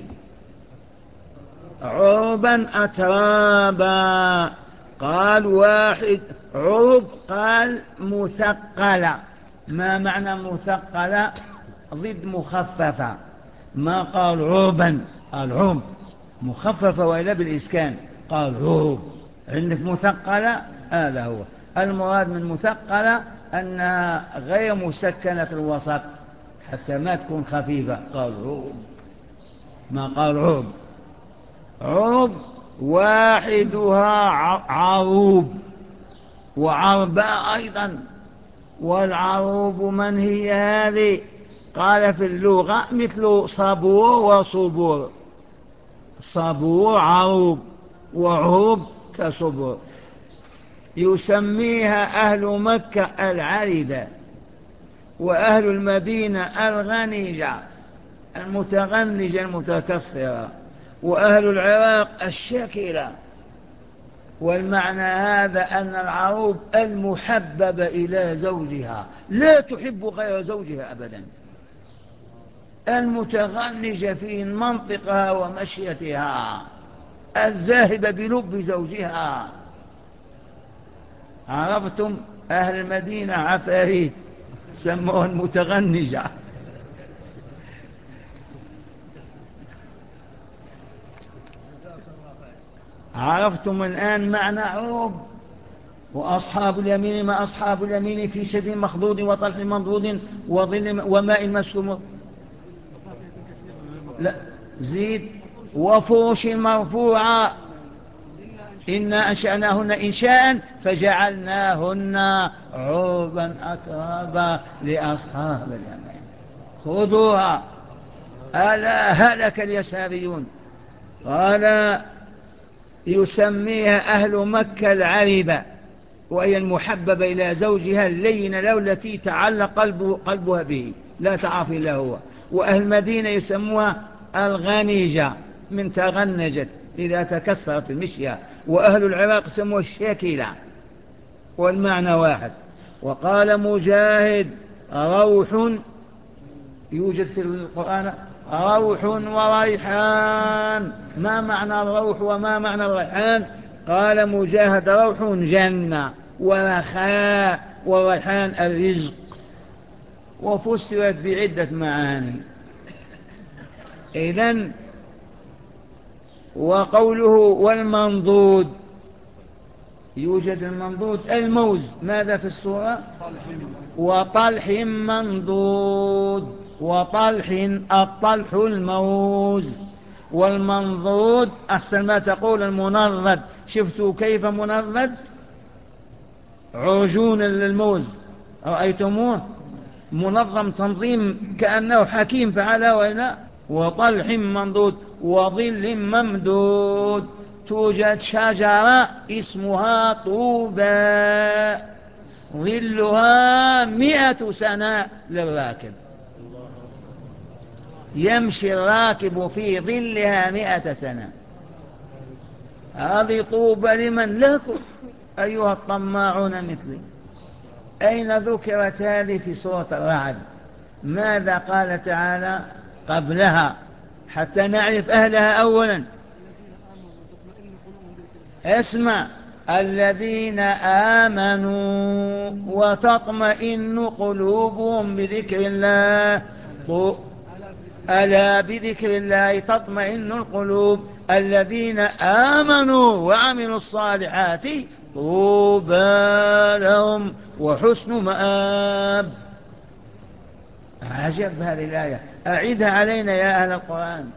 عربا أترابا، قال واحد عرب، قال مثقلة. ما معنى مثقلة؟ ضد مخففة. ما قال عربا، قال عرب مخففة وإلا بالإسكان، قال عرب. عندك مثقلة، هذا هو المراد من مثقلة، أنها غير مسكنة الوسط حتى ما تكون خفيفة، قال عرب، ما قال عرب. عرب واحدها عروب وعرباء أيضا. والعروب من هي هذه؟ قال في اللغة مثل صبور وصبور، صبور عروب وعروب كصبور. يسميها أهل مكة العربة، وأهل المدينة الغنيجة المتغنجة المتكسرة، وأهل العراق الشاكلة. والمعنى هذا أن العروب المحببة إلى زوجها لا تحب غير زوجها أبدا، المتغنجة في منطقها ومشيتها، الذاهبة بلب زوجها. عرفتم؟ أهل المدينة عفاريت سموها المتغنجة. عرفتم الآن معنى عروب؟ وأصحاب اليمين ما أصحاب اليمين في سد مخضود وطلح منضود وظل وماء مسكوب. لا زيد. وفرش مرفوعة، إنا أنشأناهن إنشاء فجعلناهن عربا أترابا لأصحاب اليمين خذوها. ألا هلك اليساريون. قال يسميها أهل مكة العربة، وهي المحببة إلى زوجها اللين له التي تعلق قلبها به لا تعرف إلا هو. وأهل المدينة يسموها الغنيجة من تغنجت إذا تكسرت المشية. وأهل العراق يسموها الشاكلة، والمعنى واحد. وقال مجاهد روح، يوجد في القرآن روح وريحان. ما معنى الروح وما معنى الريحان؟ قال مجاهد روح جنة ورخاء، والريحان الرزق، وفسرت بعدة معاني. إذن وقوله والمنضود، يوجد المنضود الموز. ماذا في السورة؟ وطلح منضود، وطلح الطلح الموز، والمنضود أحسن ما تقول المنضد. شفتوا كيف منضد؟ عجون الموز رأيتموه منظم تنظيم كأنه حكيم فعله وإلا. وطلح منضود وظل ممدود. توجد شجرة اسمها طوبى ظلها 100 سنة للراكب، يمشي الراكب في ظلها 100 سنة. هذه طوبى لمن؟ لكم أيها الطماعون مثلي. أين ذكرت هذه؟ في سورة الرعد. ماذا قال تعالى قبلها حتى نعرف أهلها؟ أولا اسمع، الذين آمنوا وتطمئن قلوبهم بذكر الله. ألا بذكر الله تطمئن القلوب. الذين آمنوا وعملوا الصالحات طوبى لهم وحسن مآب. عجب هذه الآية، أعيدها علينا يا أهل القرآن.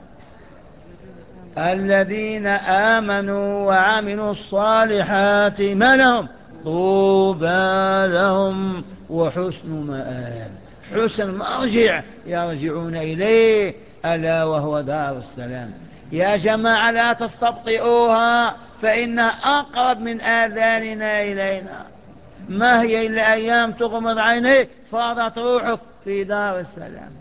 الذين آمنوا وعملوا الصالحات ما لهم؟ طوبى لهم وحسن مآب، حسن مرجع يرجعون إليه، ألا وهو دار السلام. يا جماعة لا تستبطئوها فإنها أقرب من آذاننا إلينا، ما هي إلا أيام تغمض عينيك فاضت روحك في دار السلام.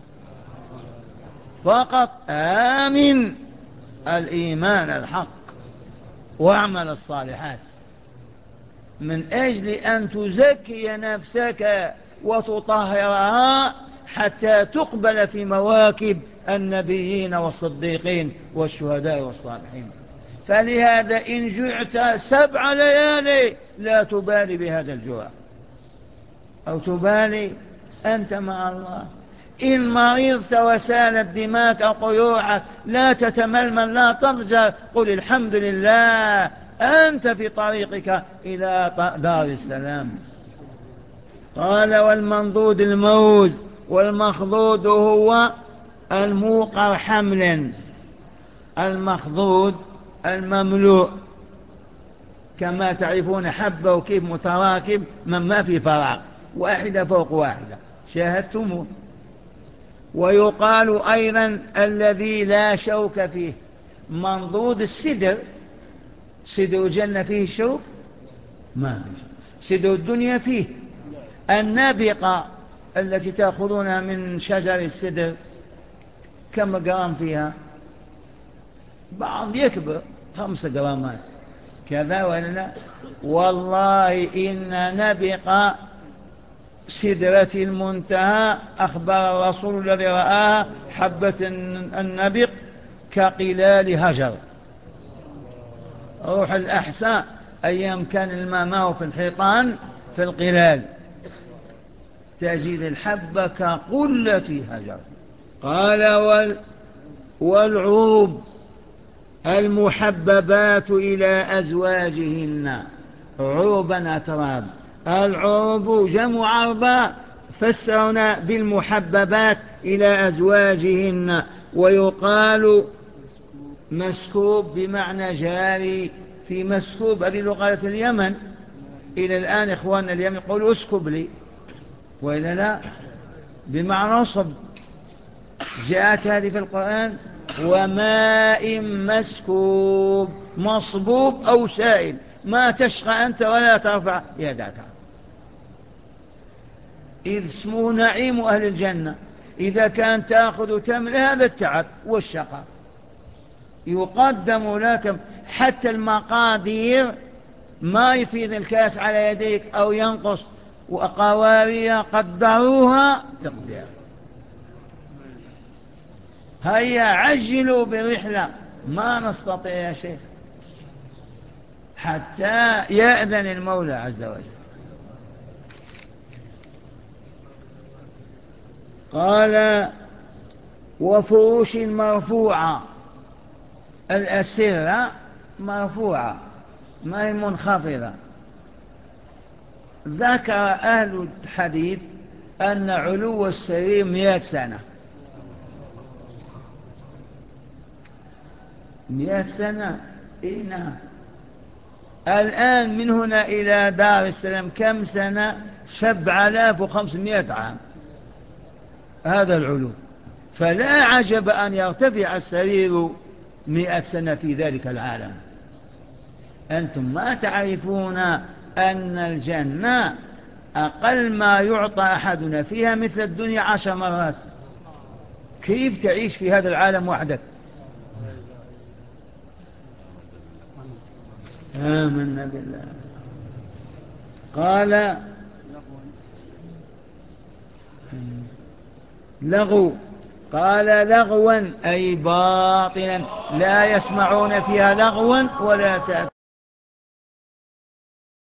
فقط آمن الإيمان الحق واعمل الصالحات من أجل أن تزكي نفسك وتطهرها حتى تقبل في مواكب النبيين والصديقين والشهداء والصالحين. فلهذا إن جعت 7 ليالي لا تبالي بهذا الجوع، أو تبالي أنت مع الله. إن مرضت وسالت دماءك أو قيوعك لا تتململ لا تضجر، قل الحمد لله أنت في طريقك إلى دار السلام. قال والمنضود الموز، والمخضود هو الموقر حملا، المخضود المملوء كما تعرفون حبة وكيف متراكب من ما في فراغ، واحدة فوق واحدة، شاهدتموه. ويقال أيضا الذي لا شوك فيه، منضود السدر، سدر الجنة فيه شوك؟ ما فيه. سدر الدنيا فيه. النابقة التي تأخذونها من شجر السدر كم جرام فيها؟ بعض يكبر 5 جرامات كذا ولا لا؟ والله إن نبق سدرة المنتهى أخبر الرسول الذي رآها حبة النبق كقلال هجر. روح الأحساء أيام كان الماء معه في الحيطان في القلال، تجد الحبة كقلة هجر. قال والعروب المحببات إلى أزواجهن، عروبا أتراب. العروب جمع عربا، فسرنا بالمحببات إلى أزواجهن. ويقال مسكوب بمعنى جاري، في مسكوب هذه لغة اليمن إلى الآن إخواننا اليمن يقولوا اسكب لي، وإلا لا بمعنى نصب. جاءت هذه في القرآن وماء مسكوب، مصبوب أو سائل، ما تشقى أنت ولا ترفع يدك، إذ اسمه نعيم أهل الجنة. إذا كان تأخذ تمل هذا التعب والشقاء يقدم لك، حتى المقادير ما يفيض الكاس على يديك أو ينقص، وقوارير قدروها تقدير. هيا عجلوا برحلة، ما نستطيع يا شيخ حتى يأذن المولى عز وجل. قال وفروش مرفوعة، الأسرة مرفوعة ما هي منخفضة. ذكر أهل الحديث أن علو السرير 100 سنة، 100 سنة. إيه؟ الآن من هنا إلى دار السلام كم سنة؟ 7500 عام، هذا العلو. فلا عجب أن يرتفع السرير 100 سنة في ذلك العالم. أنتم ما تعرفون أن الجنة أقل ما يعطى أحدنا فيها مثل الدنيا 10 مرات. كيف تعيش في هذا العالم وحدك؟ آمنا بالله. قال لغو، قال لغوا أي باطلا، لا يسمعون فيها لغوا ولا تأثيما.